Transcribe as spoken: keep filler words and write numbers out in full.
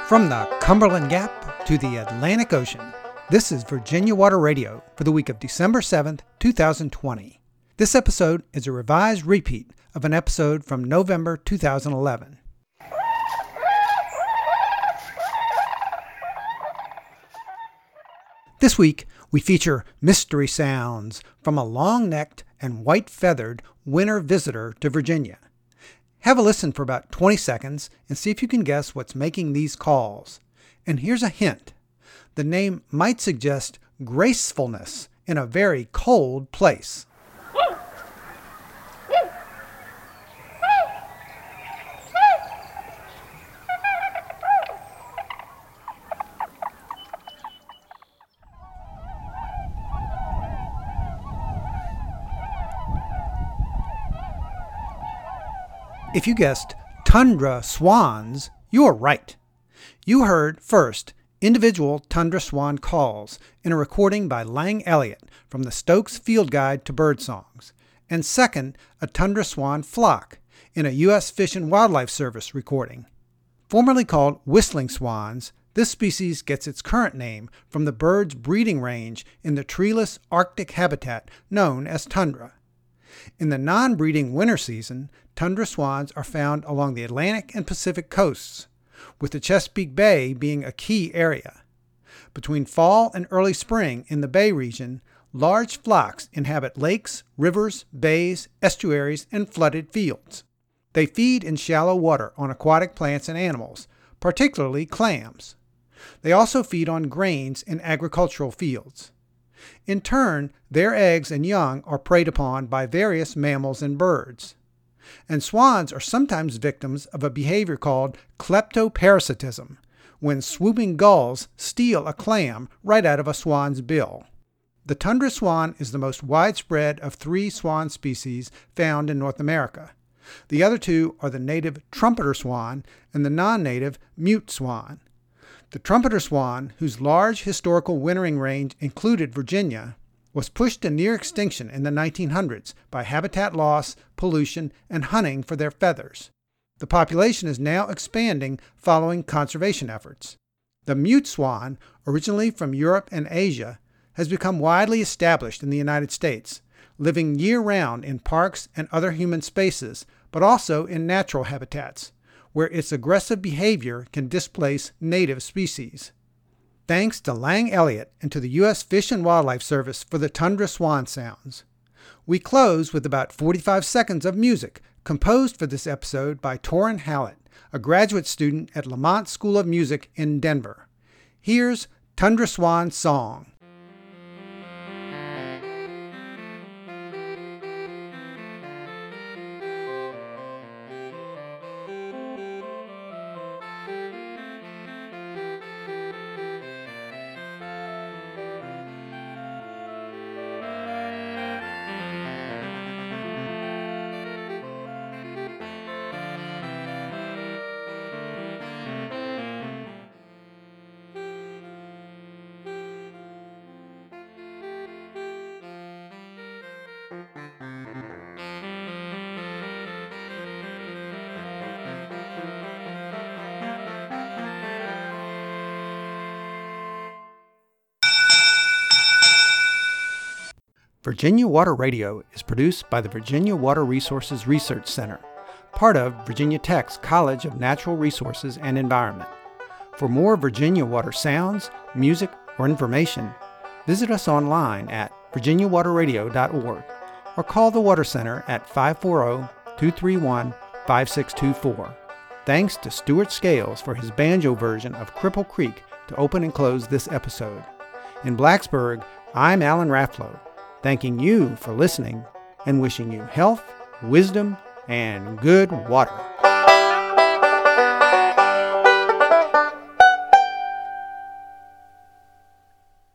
From the Cumberland Gap to the Atlantic Ocean, this is Virginia Water Radio for the week of December seventh, two thousand twenty. This episode is a revised repeat of an episode from November two thousand eleven. This week, we feature mystery sounds from a long-necked and white-feathered winter visitor to Virginia. Have a listen for about twenty seconds and see if you can guess what's making these calls. And here's a hint. The name might suggest gracefulness in a very cold place. If you guessed tundra swans, you are right. You heard, first, individual tundra swan calls in a recording by Lang Elliott from the Stokes Field Guide to Birdsongs, and second, a tundra swan flock in a U S Fish and Wildlife Service recording. Formerly called whistling swans, this species gets its current name from the bird's breeding range in the treeless Arctic habitat known as tundra. In the non-breeding winter season, tundra swans are found along the Atlantic and Pacific coasts, with the Chesapeake Bay being a key area. Between fall and early spring in the Bay region, large flocks inhabit lakes, rivers, bays, estuaries, and flooded fields. They feed in shallow water on aquatic plants and animals, particularly clams. They also feed on grains in agricultural fields. In turn, their eggs and young are preyed upon by various mammals and birds. And swans are sometimes victims of a behavior called kleptoparasitism, when swooping gulls steal a clam right out of a swan's bill. The tundra swan is the most widespread of three swan species found in North America. The other two are the native trumpeter swan and the non-native mute swan. The trumpeter swan, whose large historical wintering range included Virginia, was pushed to near extinction in the nineteen hundreds by habitat loss, pollution, and hunting for their feathers. The population is now expanding following conservation efforts. The mute swan, originally from Europe and Asia, has become widely established in the United States, living year-round in parks and other human spaces, but also in natural habitats, where its aggressive behavior can displace native species. Thanks to Lang Elliott and to the U S Fish and Wildlife Service for the tundra swan sounds. We close with about forty-five seconds of music composed for this episode by Torin Hallett, a graduate student at Lamont School of Music in Denver. Here's Tundra Swan Song. Virginia Water Radio is produced by the Virginia Water Resources Research Center, part of Virginia Tech's College of Natural Resources and Environment. For more Virginia water sounds, music, or information, visit us online at virginia water radio dot org or call the Water Center at five four zero, two three one, five six two four. Thanks to Stuart Scales for his banjo version of Cripple Creek to open and close this episode. In Blacksburg, I'm Alan Rafflow, thanking you for listening and wishing you health, wisdom, and good water.